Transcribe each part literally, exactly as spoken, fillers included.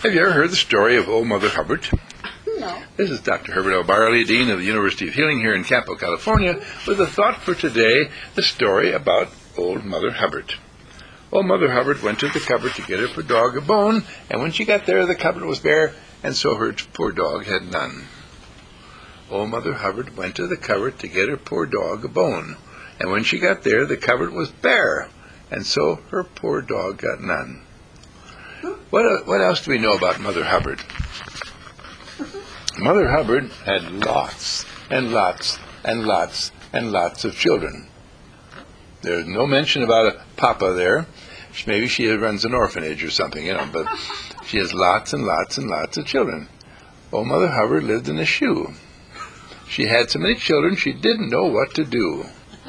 Have you ever heard the story of Old Mother Hubbard? No. This is Doctor Herbert L. Barley, Dean of the University of Healing here in Campo, California, with a thought for today, the story about Old Mother Hubbard. Old Mother Hubbard went to the cupboard to get her poor dog a bone, and when she got there, the cupboard was bare, and so her poor dog had none. Old Mother Hubbard went to the cupboard to get her poor dog a bone, and when she got there, the cupboard was bare, and so her poor dog got none. What, what else do we know about Mother Hubbard? Mother Hubbard had lots and lots and lots and lots of children. There's no mention about a papa there. Maybe she runs an orphanage or something, you know, but she has lots and lots and lots of children. Old Mother Hubbard lived in a shoe. She had so many children she didn't know what to do.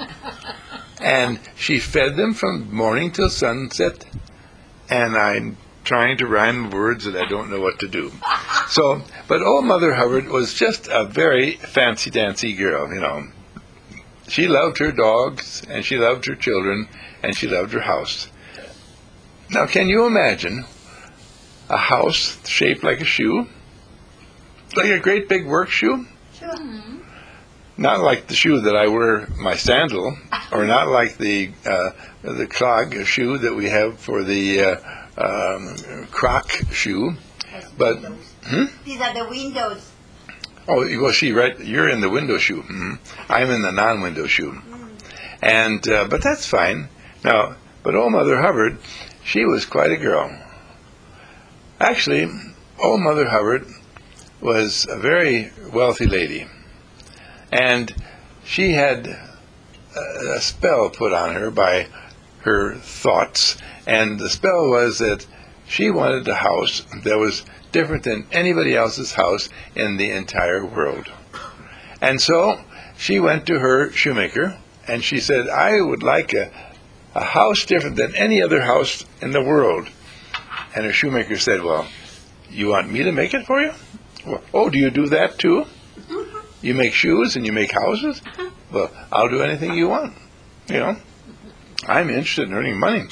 And she fed them from morning till sunset, and I'm trying to rhyme words that I don't know what to do. So, but old Mother Hubbard was just a very fancy-dancy girl, you know. She loved her dogs, and she loved her children, and she loved her house. Now, can you imagine a house shaped like a shoe? Like a great big work shoe? Sure. Not like the shoe that I wear, my sandal, or not like the uh, the clog shoe that we have for the uh, um, croc shoe, but hmm? These are the windows. Oh, well, see, right, you're in the window shoe. Mm-hmm. I'm in the non-window shoe, mm. and uh, but that's fine. Now, but old Mother Hubbard, she was quite a girl. Actually, old Mother Hubbard was a very wealthy lady. And she had a spell put on her by her thoughts, and the spell was that she wanted a house that was different than anybody else's house in the entire world. And so she went to her shoemaker, and she said, I would like a, a house different than any other house in the world. And her shoemaker said, well, you want me to make it for you? Well, oh, do you do that too? You make shoes and you make houses? Well, I'll do anything you want. You know, I'm interested in earning money.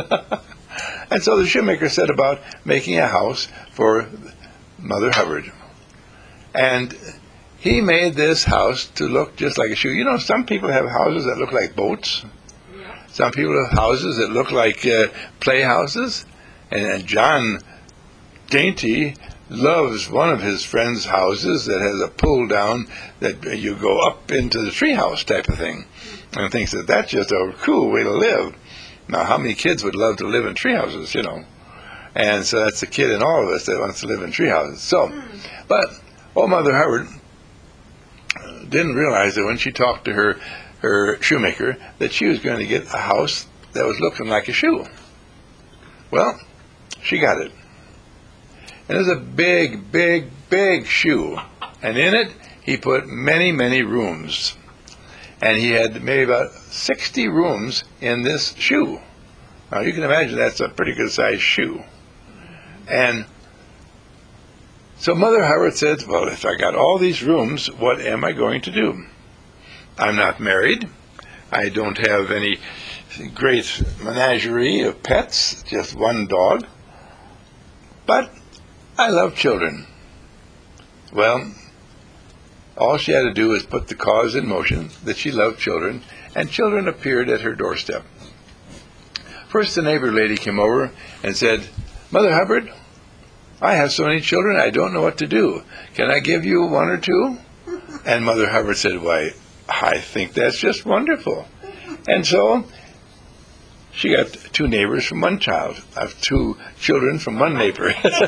And so the shoemaker set about making a house for Mother Hubbard. And he made this house to look just like a shoe. You know, some people have houses that look like boats. Some people have houses that look like uh, playhouses. And, and John Dainty loves one of his friend's houses that has a pull down that you go up into the treehouse type of thing, and thinks that that's just a cool way to live. Now, how many kids would love to live in treehouses, you know? And so that's the kid in all of us that wants to live in treehouses. So, but old Mother Hubbard didn't realize that when she talked to her her shoemaker that she was going to get a house that was looking like a shoe. Well, she got it. And it was a big, big, big shoe. And in it, he put many, many rooms. And he had maybe about sixty rooms in this shoe. Now, you can imagine that's a pretty good-sized shoe. And so Mother Hubbard said, well, if I got all these rooms, what am I going to do? I'm not married. I don't have any great menagerie of pets, just one dog. But I love children. Well, all she had to do was put the cause in motion that she loved children, and children appeared at her doorstep. First, the neighbor lady came over and said, Mother Hubbard, I have so many children, I don't know what to do. Can I give you one or two? And Mother Hubbard said, why, I think that's just wonderful. And so she got two neighbors from one child, uh, two children from one neighbor.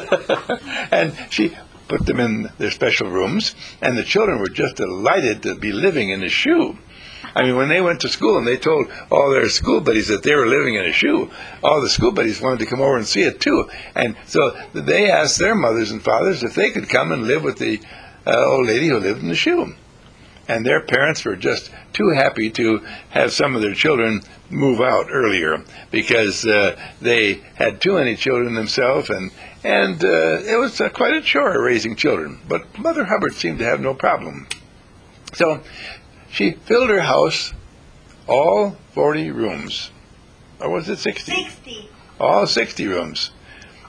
And she put them in their special rooms, and the children were just delighted to be living in a shoe. I mean, when they went to school and they told all their school buddies that they were living in a shoe, all the school buddies wanted to come over and see it too. And so they asked their mothers and fathers if they could come and live with the uh, old lady who lived in the shoe. And their parents were just too happy to have some of their children move out earlier because uh, they had too many children themselves, and and uh, it was uh, quite a chore raising children. But Mother Hubbard seemed to have no problem. So she filled her house, all forty rooms. Or was it sixty? Sixty. All sixty rooms.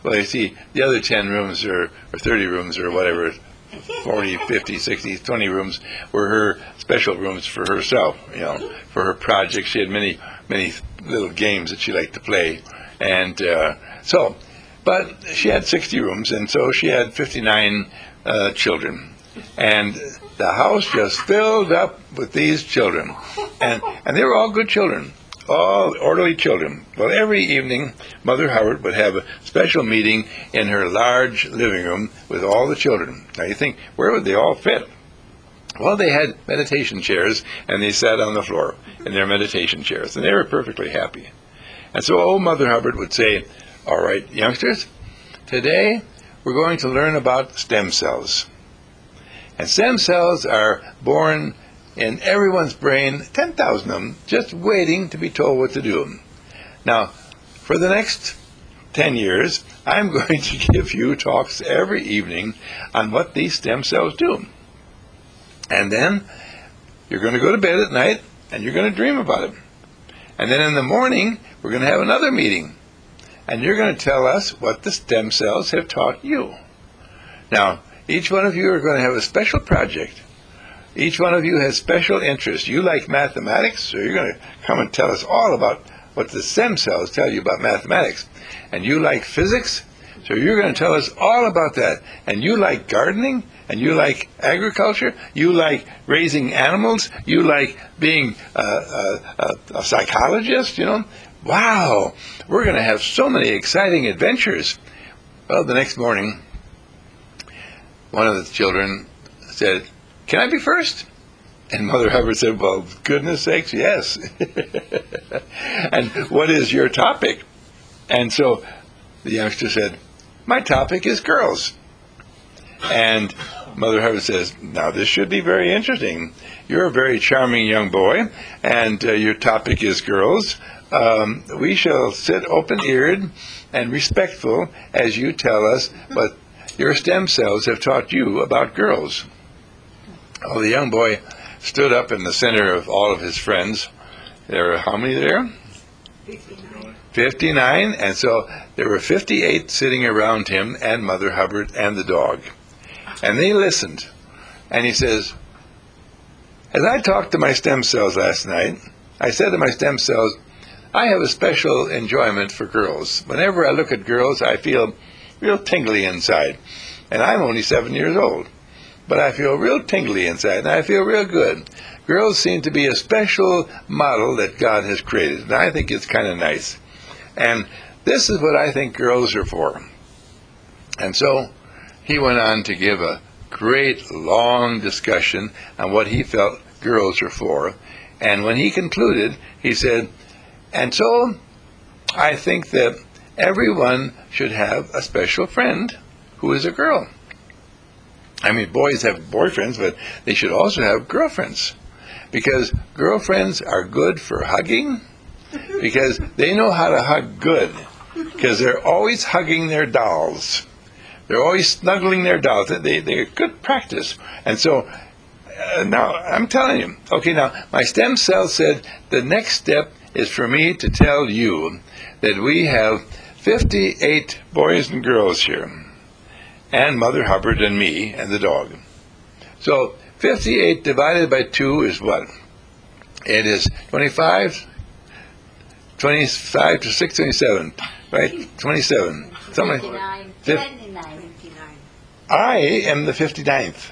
Well, you see, the other ten rooms or, or thirty rooms or whatever, forty, fifty, sixty, twenty rooms were her special rooms for herself, you know, for her projects. She had many, many little games that she liked to play. And uh, so, but she had sixty rooms, and so she had fifty-nine uh, children. And the house just filled up with these children. And, and they were all good children, all orderly children. Well, every evening, Mother Hubbard would have a special meeting in her large living room with all the children. Now, you think, where would they all fit? Well, they had meditation chairs, and they sat on the floor in their meditation chairs, and they were perfectly happy. And so old Mother Hubbard would say, all right, youngsters, today we're going to learn about stem cells. And stem cells are born in everyone's brain, ten thousand of them, just waiting to be told what to do. Now, for the next ten years, I'm going to give you talks every evening on what these stem cells do. And then you're going to go to bed at night, and you're going to dream about it. And then in the morning, we're going to have another meeting. And you're going to tell us what the stem cells have taught you. Now, each one of you are going to have a special project. Each one of you has special interests. You like mathematics, so you're going to come and tell us all about what the stem cells tell you about mathematics. And you like physics, so you're going to tell us all about that. And you like gardening, and you like agriculture, you like raising animals, you like being a, a, a, a psychologist, you know. Wow, we're going to have so many exciting adventures. Well, the next morning, one of the children said, can I be first? And Mother Hubbard said, well, goodness sakes, yes. And what is your topic? And so the youngster said, my topic is girls. And Mother Hubbard says, now this should be very interesting. You're a very charming young boy, and uh, your topic is girls. Um, we shall sit open-eared and respectful as you tell us what your stem cells have taught you about girls. Oh, the young boy stood up in the center of all of his friends. There were how many there? fifty-nine. fifty-nine, and so there were fifty-eight sitting around him and Mother Hubbard and the dog. And they listened. And he says, as I talked to my stem cells last night, I said to my stem cells, I have a special enjoyment for girls. Whenever I look at girls, I feel real tingly inside. And I'm only seven years old. But I feel real tingly inside, and I feel real good. Girls seem to be a special model that God has created, and I think it's kind of nice. And this is what I think girls are for. And so he went on to give a great, long discussion on what he felt girls are for. And when he concluded, he said, and so I think that everyone should have a special friend who is a girl. I mean, boys have boyfriends, but they should also have girlfriends. Because girlfriends are good for hugging, because they know how to hug good. Because they're always hugging their dolls. They're always snuggling their dolls. They, they're good practice. And so, uh, now, I'm telling you. Okay, now, my stem cell said the next step is for me to tell you that we have fifty-eight boys and girls here. And Mother Hubbard and me and the dog. So fifty-eight divided by two is what? It is twenty-five, twenty-five to six, twenty-seven, right? twenty-seven. Something. fifty-nine. Fif- twenty-nine. fifty-nine. I am the fifty-ninth.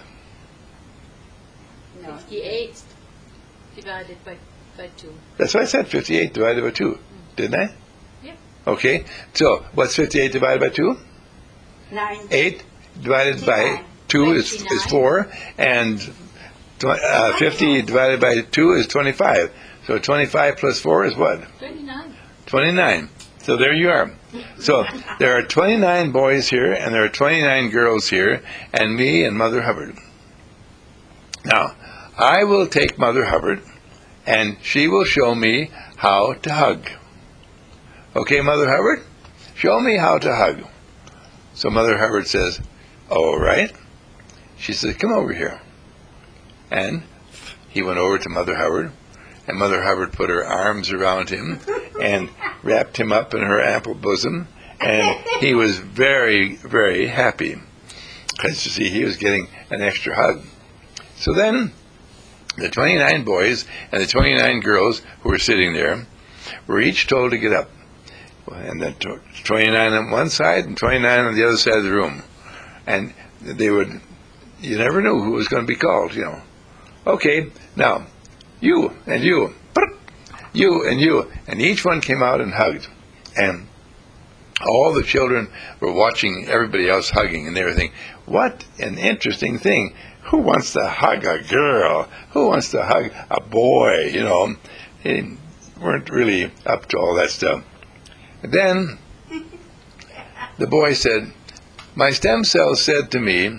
No. fifty-eight divided by, by two. That's what I said, fifty-eight divided by two. Didn't I? Yep. Okay. So what's fifty-eight divided by two? Nine. eight divided by Fifty-nine. two is, is four, and tw- uh, fifty divided by two is twenty-five. So twenty-five plus four is what? twenty-nine. twenty-nine. So there you are. So there are twenty-nine boys here, and there are twenty-nine girls here, and me and Mother Hubbard. Now, I will take Mother Hubbard, and she will show me how to hug. Okay, Mother Hubbard? Show me how to hug. So Mother Hubbard says, all right. She says, come over here. And he went over to Mother Hubbard, and Mother Hubbard put her arms around him and wrapped him up in her ample bosom And he was very, very happy because, you see, he was getting an extra hug. So then the twenty-nine boys and the twenty-nine girls who were sitting there were each told to get up. And then twenty-nine on one side and twenty-nine on the other side of the room. And they would, you never knew who was going to be called, you know. Okay, now, you and you, you and you. And each one came out and hugged. And all the children were watching everybody else hugging, and they were thinking, what an interesting thing. Who wants to hug a girl? Who wants to hug a boy? You know, they weren't really up to all that stuff. Then the boy said, my stem cells said to me,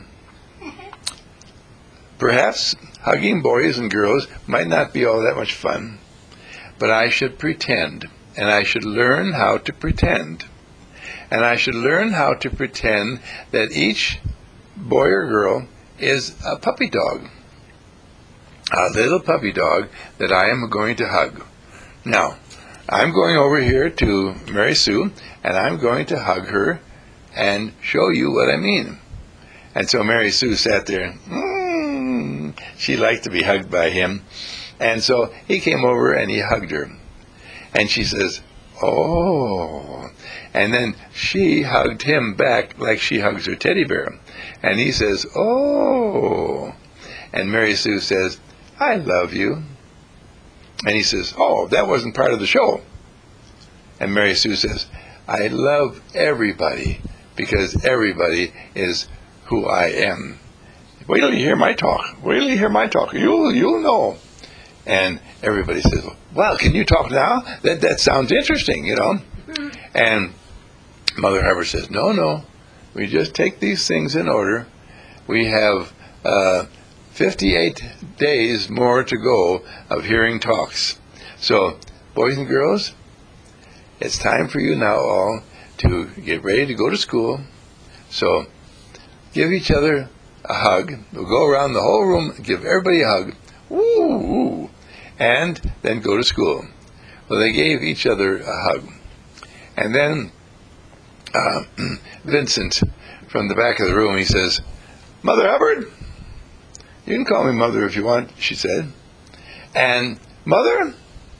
perhaps hugging boys and girls might not be all that much fun, but I should pretend, and I should learn how to pretend. And I should learn how to pretend that each boy or girl is a puppy dog, a little puppy dog that I am going to hug. Now, I'm going over here to Mary Sue, and I'm going to hug her and show you what I mean. And so Mary Sue sat there. Mm, she liked to be hugged by him. And so he came over and he hugged her. And she says, oh. And then she hugged him back like she hugs her teddy bear. And he says, oh. And Mary Sue says, I love you. And he says, oh, that wasn't part of the show. And Mary Sue says, I love everybody because everybody is who I am. Wait till you hear my talk. Wait till you hear my talk. You'll, you'll know. And everybody says, well, can you talk now? That, that sounds interesting, you know. And Mother Hubbard says, no, no. We just take these things in order. We have uh, fifty-eight days more to go of hearing talks. So, boys and girls, it's time for you now all to get ready to go to school. So, give each other a hug. We'll go around the whole room, give everybody a hug. Woo, woo. And then go to school. Well, they gave each other a hug. And then uh, Vincent, from the back of the room, he says, Mother Hubbard, you can call me Mother if you want, she said. And, Mother,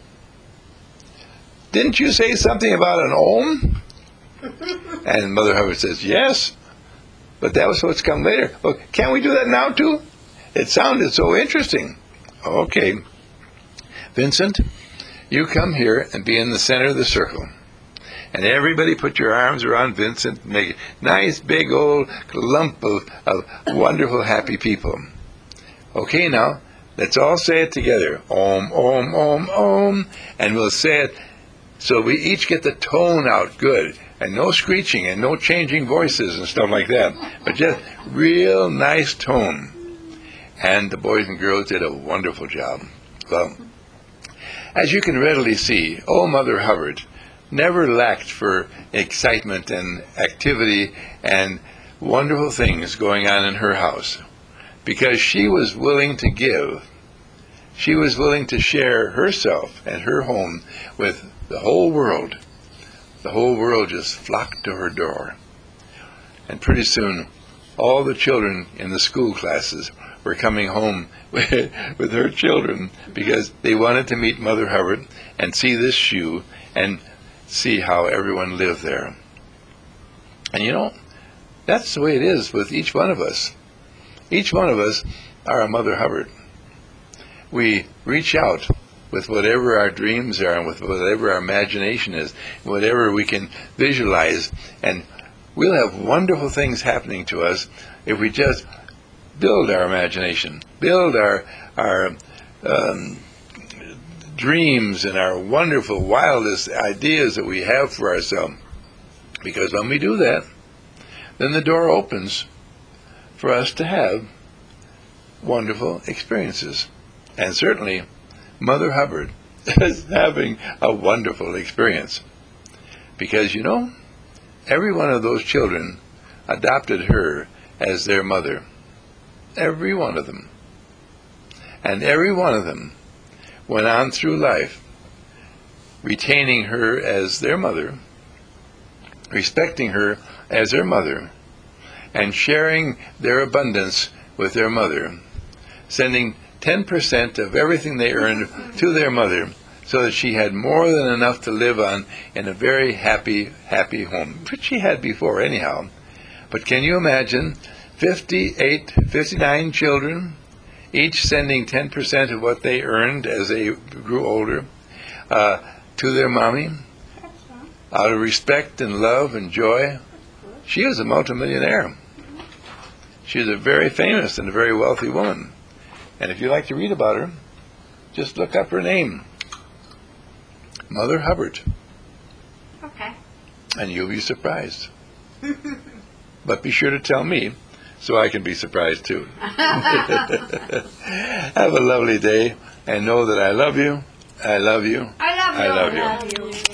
didn't you say something about an ohm? And Mother Hubbard says, yes, but that was what's come later. Well, can't we do that now too? It sounded so interesting. Okay. Vincent, you come here and be in the center of the circle. And everybody put your arms around Vincent, make a nice big old lump of, of wonderful happy people. Okay, now, let's all say it together. Om, om, om, om. And we'll say it so we each get the tone out good. And no screeching and no changing voices and stuff like that. But just real nice tone. And the boys and girls did a wonderful job. Well, as you can readily see, old Mother Hubbard never lacked for excitement and activity and wonderful things going on in her house. Because she was willing to give. She was willing to share herself and her home with the whole world. The whole world just flocked to her door. And pretty soon, all the children in the school classes were coming home with, with her children because they wanted to meet Mother Hubbard and see this shoe and see how everyone lived there. And you know, that's the way it is with each one of us. Each one of us are a Mother Hubbard. We reach out with whatever our dreams are and with whatever our imagination is, whatever we can visualize, and we'll have wonderful things happening to us if we just build our imagination, build our our um, dreams and our wonderful, wildest ideas that we have for ourselves. Because when we do that, then the door opens for us to have wonderful experiences. And certainly, Mother Hubbard is having a wonderful experience. Because, you know, every one of those children adopted her as their mother. Every one of them. And every one of them went on through life retaining her as their mother respecting her as their mother, and sharing their abundance with their mother, sending ten percent of everything they earned to their mother, so that she had more than enough to live on in a very happy, happy home, which she had before anyhow. But can you imagine fifty-eight, fifty-nine children, each sending ten percent of what they earned as they grew older uh, to their mommy, out of respect and love and joy? She was a multimillionaire. She was a very famous and a very wealthy woman. And if you'd like to read about her, just look up her name, Mother Hubbard, Okay. and you'll be surprised. But be sure to tell me, so I can be surprised too. Have a lovely day, and know that I love you, I love you, I love you. I love you. I love you.